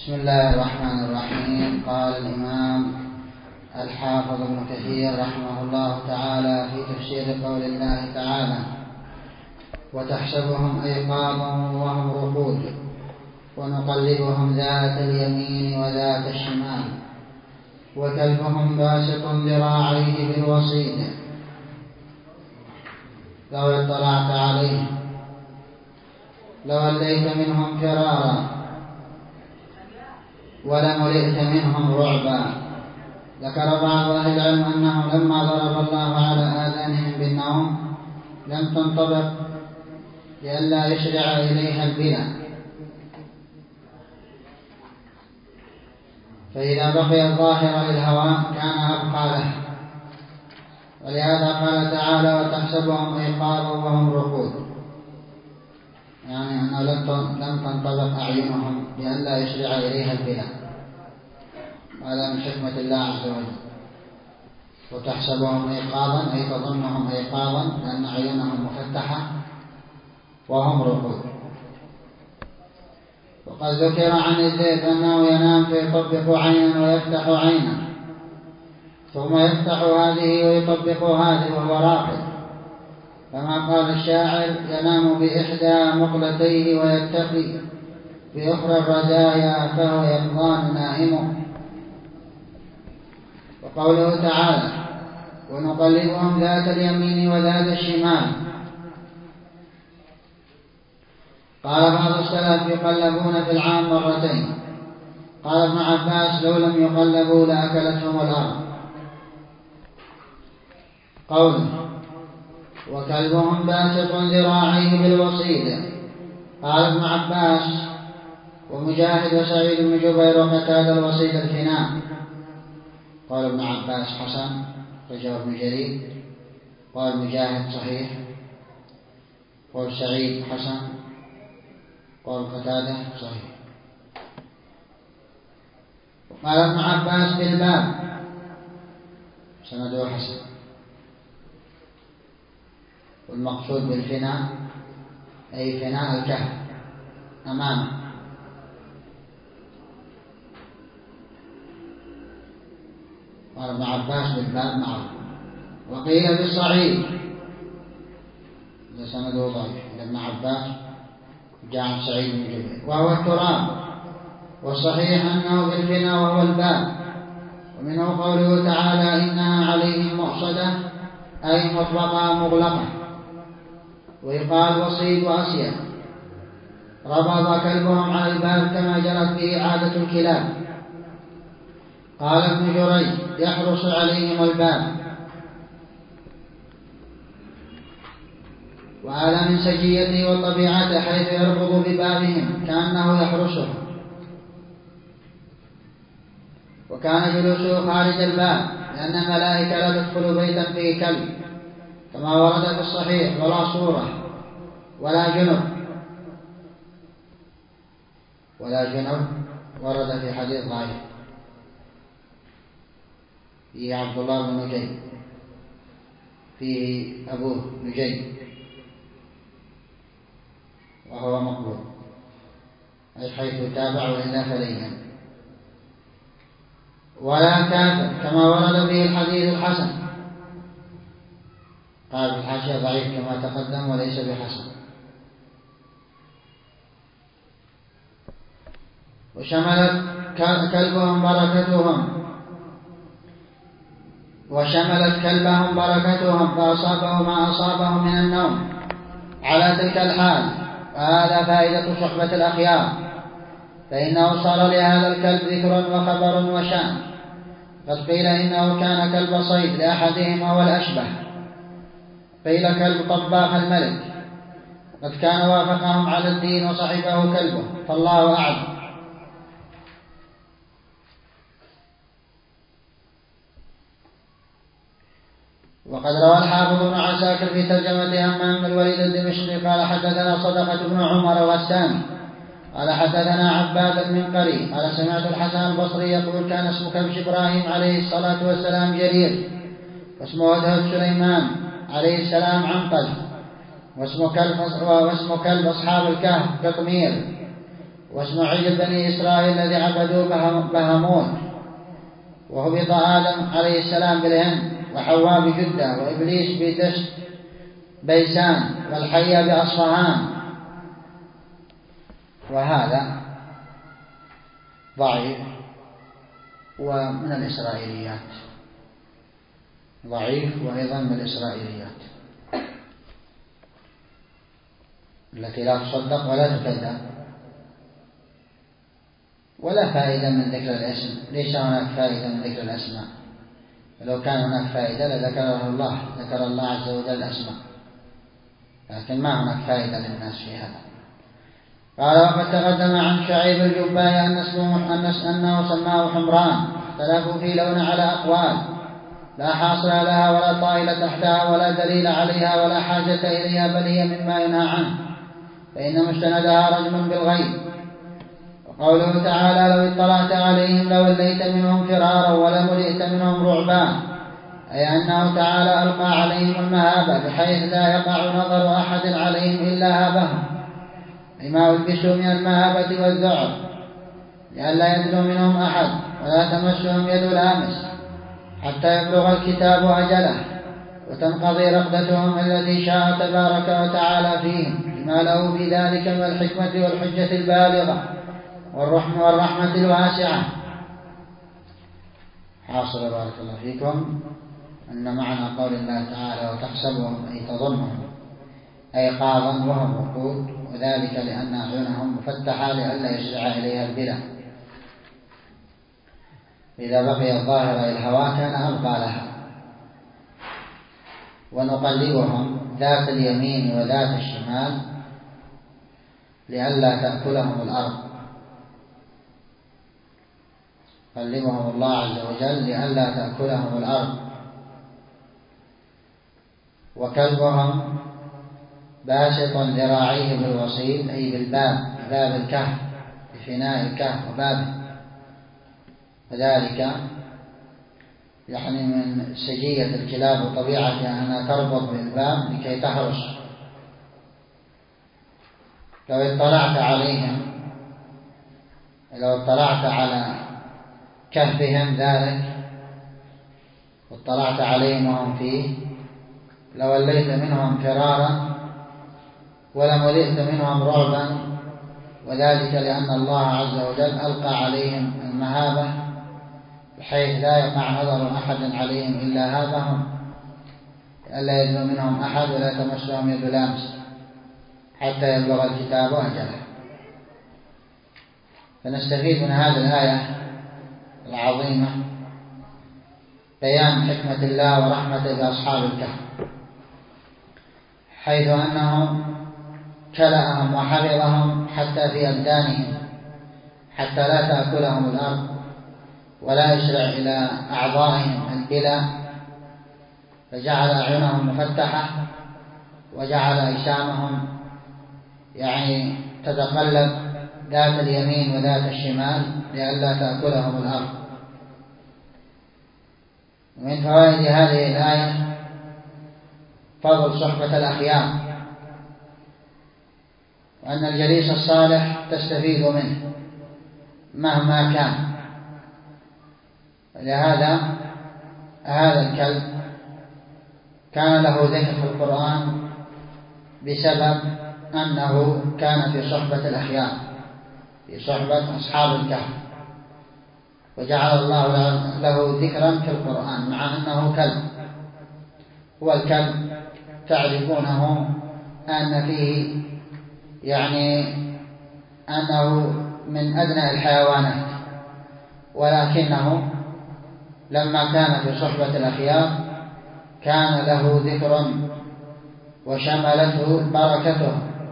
بسم الله الرحمن الرحيم. قال الإمام الحافظ ابن كثير رحمه الله تعالى في تفسير قول الله تعالى: وتحسبهم أيقاظا وهم رقود ونقلبهم ذات اليمين وذات الشمال وكلبهم باسط ذراعيه بالوصيد لو اطلعت عليه لوليت منهم فرارا ولملئت منهم رعبا. ذكر بعض أهل العلم أنه لما ضرب الله على آذانهم بالنوم لم تنطبق لئلا يشرع إليها البناء، فإذا بقي الظاهر للهوى كان أبقى له، ولهذا قال تعالى: وتحسبهم أيقاظا وهم رقود، يعني أنه لم تنطبق أعينهم لئلا يشرع إليها البناء. هذا من حكمة الله عز وجل. وتحسبهم أيقاظا أي تظنهم أيقاظا لأن أعينهم مفتحة وهم رقود. وقد ذكر عن الذئب أنه ينام فيطبق عينا ويفتح عينا ثم يفتح هذه ويطبق هذه وهو راقد، كما قال الشاعر: ينام بإحدى مقلتيه ويتقي بأخرى الرزايا فهو يقظان نائم. وقوله تعالى: ونقلبهم ذات اليمين وذات الشمال، قال بعض السلف: يقلبون في العام مرتين. قال ابن عباس: لو لم يقلبوا لأكلتهم الأرض. قوله: وكلبهم باسط ذراعيه بالوصيد، قال ابن عباس ومجاهد وسعيد بن جبير وقتادة: الوصيد الفناء. قال ابن عباس: حسن. رجع ابن جرير. قال مجاهد: صحيح. قال سعيد: حسن. قال قتادة: صحيح. وقال ابن عباس: بالباب، سنده حسن. والمقصود بالفناء أي فناء الكهف أمامه. قال ابن عباس: بالباب معه. وقيل بالصعيد، سنده ضعيف. ابن عباس جاء عن سعيد بن جبير وهو التراب، والصحيح أنه بالفناء وهو الباب. ومنه قوله تعالى: إنها عليهم مؤصدة أي مطبقة مغلقة. ويقال وصيد وأسيا. ربط كلبهم على الباب كما جرت به عادة الكلاب. قال ابن جريج: يحرس عليهم الباب. وهذا من سجيته وطبيعته حيث يربط ببابهم كأنه يحرسهم. وكان جلوسه خارج الباب لأن الملائكة لا تدخل بيتا فيه كلب، كما ورد في الصحيح: ولا صورة ولا جنب ورد في حديث ضعيف فيه عبد الله بن نجي، فيه أبوه نجي وهو مقبول، أي حيث تابع وإلا فليا. ولا كافر كما ورد به الحديث الحسن. قال في الحاشية: ضعيف كما تقدم وليس بحسن. وشملت كلبهم بركتهم فأصابه ما أصابه من النوم على تلك الحال. وهذا فائدة صحبة الأخيار، فإنه صار لهذا الكلب ذكر وخبر وشأن. قد قيل إنه كان كلب صيد لأحدهما والأشبه، قيل كلب طباخ الملك، قد كان وافقهم على الدين وصحبه كلبه، فالله أعلم. وقد روى الحافظ بن عساكر في ترجمة همام بن الوليد الدمشقي قال: حدثنا صدقة بن عمر الغساني قال: حدثنا عباد بن قري قال: سمعت الحسن البصري يقول: كان اسم كبش إبراهيم عليه الصلاة والسلام جرير، واسم هدهد سليمان عليه السلام عنقل، واسم كلب أصحاب الكهف قطمير، واسم عجل بني إسرائيل الذي عبدوا بهموت، وهبط آدم عليه السلام بالهند، وحواء بجدة، وإبليس بدشت بيسان، والحية بأصفهان. وهذا ضعيف ومن الإسرائيليات، ضعيف وأيضا من الإسرائيليات التي لا تصدق ولا تكذب. ولا فائدة من ذكر الاسم، ليس هناك فائدة من ذكر الأسماء. لو كان هناك فائدة لذكره الله، ذكر الله عز وجل الأسماء، لكن ما هناك فائدة للناس في هذا. قال: وقد تقدم عن شعيب الجبائي أنه سماه حمران، اختلفوا في لون على أقوال لا حاصل لها ولا طائل تحتها ولا دليل عليها ولا حاجة إليها، بل هي مما ينهى عنه، فإن مستندها رجم بالغيب. وقوله تعالى: لو اطلعت عليهم لوليت منهم فرارا ولملئت منهم رعبا، أي أنه تعالى ألقى عليهم المهابة بحيث لا يقع نظر أحد عليهم إلا هابهم، لما ألبسوا من المهابة والذعر، لئلا يدنو منهم أحد ولا تمسهم يد لامس حتى يبلغ الكتاب أجله وتنقضي رقدتهم التي شاء تبارك وتعالى فيهم، لما له في ذلك من الحكمة والحجة البالغة والرحمة الواسعة. حاصل بارك الله فيكم أن معنى قول الله تعالى: وتحسبهم أي تظنهم أيقاظا وهم رقود، وذلك لأن أعينهم مفتحة لئلا يسرع إليها البلى، إذا بقي الظاهر الهواء كان ألقى لها. ونقلبهم ذات اليمين وذات الشمال لئلا تأكلهم الأرض، قلبهم الله عز وجل لئلا تأكلهم الأرض. وكلبهم باسط ذراعيه بالوسيط، أي بالباب، باب الكهف، بفناء الكهف وبابه، وذلك يعني من سجية الكلاب وطبيعتها أنها تربط بالباب لكي تحرس. لو اطلعت على كهفهم ذلك واطلعت عليهم وهم فيه لوليت منهم فرارا ولملئت منهم رعبا، وذلك لأن الله عز وجل ألقى عليهم المهابة بحيث لا يقع نظر أحد عليهم إلا هابهم، لئلا يدنو منهم أحد ولا تمسهم يد لامس حتى يبلغ الكتاب أجله. فنستفيد من هذه الآية العظيمة بيان حكمة الله ورحمته بأصحاب الكهف، حيث أنه كلأهم وحفظهم حتى في أبدانهم حتى لا تأكلهم الأرض ولا يسرع إلى أعضائهم البلى، فجعل أعينهم مفتحة وجعل أجسامهم يعني تتقلب ذات اليمين وذات الشمال لئلا تأكلهم الأرض. ومن فوائد هذه الآية فضل صحبة الأخيار، وأن الجليس الصالح تستفيد منه مهما كان. ولهذا هذا الكلب كان له ذكر في القرآن بسبب أنه كان في صحبة الأخيار، في صحبة أصحاب الكهف، وجعل الله له ذكرا في القرآن مع أنه كلب. هو الكلب تعرفونه أن فيه يعني أنه من أدنى الحيوانات، ولكنه لما كان في صحبة الأخيار كان له ذكر وشملته بركته.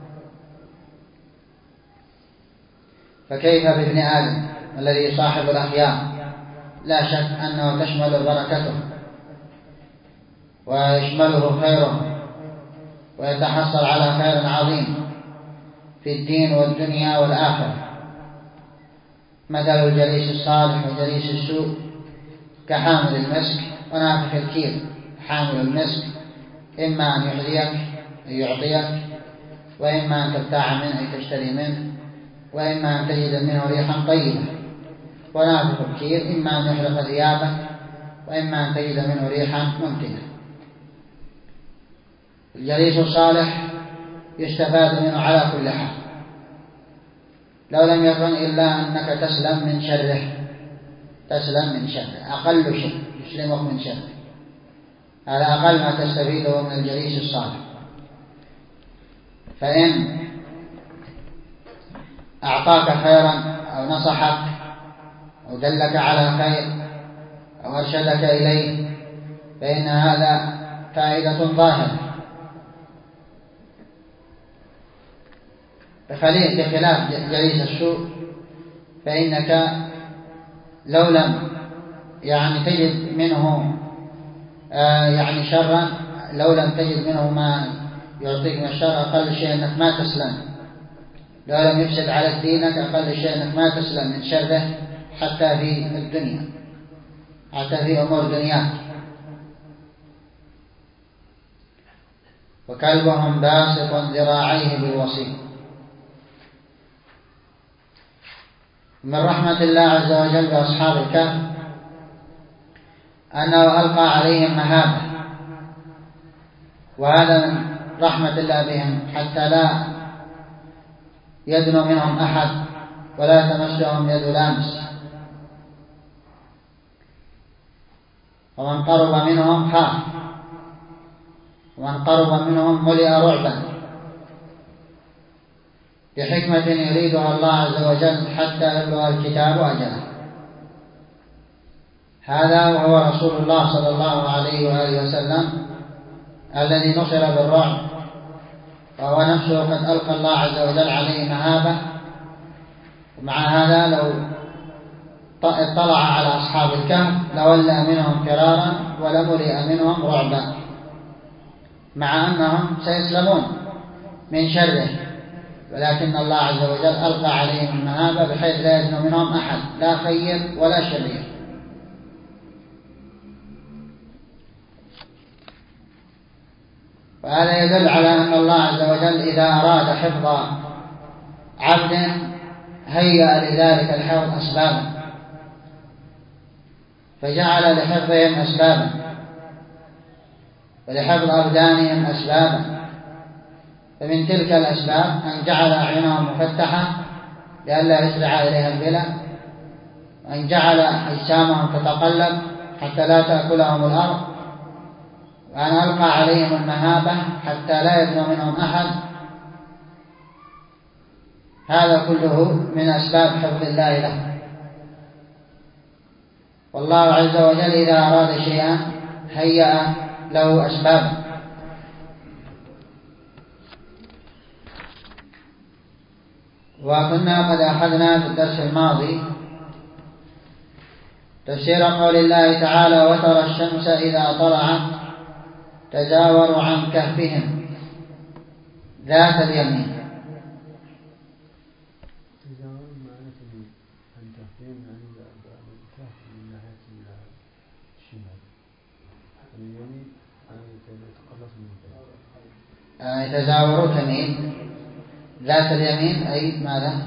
فكيف بابن آدم الذي صاحب الأخيار؟ لا شك أنه تشمل بركته ويشمله خيره ويتحصل على خير عظيم في الدين والدنيا والآخرة. مثل الجليس الصالح وجليس السوء كحامل المسك ونافخ الكير. حامل المسك إما أن يحذيك أي يعطيك، وإما أن تبتاع منه أي تشتري منه، وإما أن تجد منه ريحا طيبة. ونافخ الكير إما أن يحرق ثيابك وإما أن تجد منه ريحا ممتنة. الجليس الصالح يستفاد منه على كل حال، لو لم يكن إلا أنك تسلم من شره، أقل شيء يسلمك من شره، هذا أقل ما تستفيده من الجليس الصالح. فإن أعطاك خيرا أو نصحك أو دلك على خير أو أرشدك إليه فإن هذا فائدة ظاهرة، بخلاف جليس السوء، فإنك لو لم تجد منه شرا، لو لم تجد منه ما يعطيك من الشر، أقل شيء أنك ما تسلم. لو لم يفسد على دينك أقل شيء أنك ما تسلم من شره حتى في الدنيا، حتى في أمور دنياك. وكلبهم باسط ذراعيه بالوصيد. من رحمة الله عز وجل بأصحاب الكهف أنه ألقى عليهم مهابة، وهذا من رحمة الله بهم حتى لا يدنو منهم أحد ولا تمسهم يد لامس. ومن قرب منهم خاف، ومن قرب منهم ملئ رعبا، بحكمة يريدها الله عز وجل حتى يبلغ الكتاب أجله. هذا وهو رسول الله صلى الله عليه وآله وسلم الذي نصر بالرعب، وهو نفسه قد ألقى الله عز وجل عليه مهابة. ومع هذا لو اطلع على أصحاب الكهف لولى منهم فرارا ولملئ منهم رعبا، مع أنهم سيسلمون من شره، ولكن الله عز وجل ألقى عليهم المهابة بحيث لا يدنو منهم أحد، لا خير ولا شرير. وهذا يدل على أن الله عز وجل إذا أراد حفظ عبد هيأ لذلك الحفظ أسبابا، فجعل لحفظهم أسبابا ولحفظ أبدانهم أسبابا. فمن تلك الأسباب أن جعل أعينهم مفتحة لئلا يسرع إليها البلى، وأن جعل أجسامهم تتقلب حتى لا تأكلهم الأرض، وأن ألقى عليهم المهابة حتى لا يدنو منهم أحد. هذا كله من أسباب حفظ الله له. والله عز وجل إذا أراد شيئا هيأ له أسبابا. وكنا قد أخذنا في الدرس الماضي تفسير قول الله تعالى: وترى الشمس إذا طلعت تزاور عن كهفهم ذات اليمين. يتزاوروا تميل ذات اليمين أي ماذا؟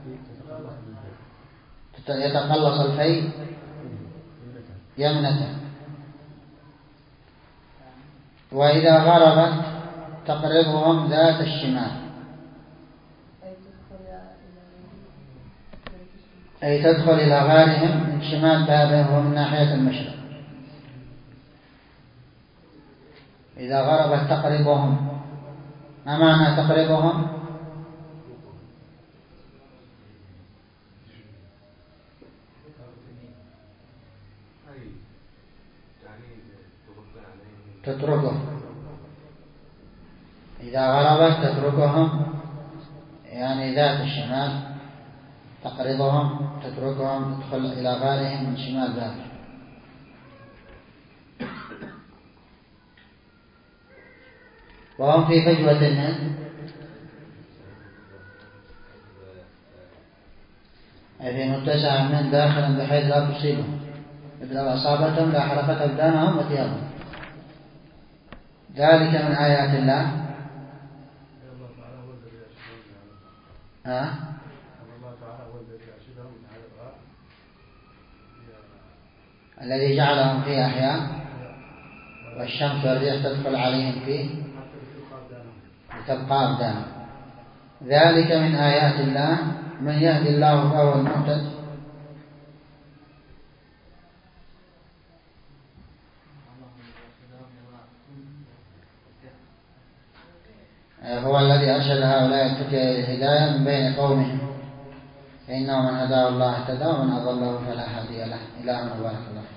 يتقلص الفيء يمنة. وإذا غربت تقرضهم ذات الشمال أي تدخل إلى غارهم من شمال بابهم ومن ناحية المشرق. إذا غربت تقرضهم، ما معنى تقرضهم؟ تتركه. إذا غربت تتركهم يعني ذات الشمال، تقرضهم تتركهم تدخل إلى غارهم من شمال بابهم. وهم في فجوة منه أي في متسع من داخلا بحيث لا تصيبهم، مثل لو أصابتهم لأحرقت أبدانهم وثيابهم. ذلك من آيات الله. الذي جعلهم فيه أحياء، والشمس والريح تدخل عليهم فيه لتبقى أبدانهم. ذلك من آيات الله، من يهدي الله فهو المهتد، هو الذي أرشد هؤلاء الفتية إلى الهداية من بين قومهم، فإنه من هداه الله اهتدى ومن أضله فلا هادي له. إلى هنا بارك الله.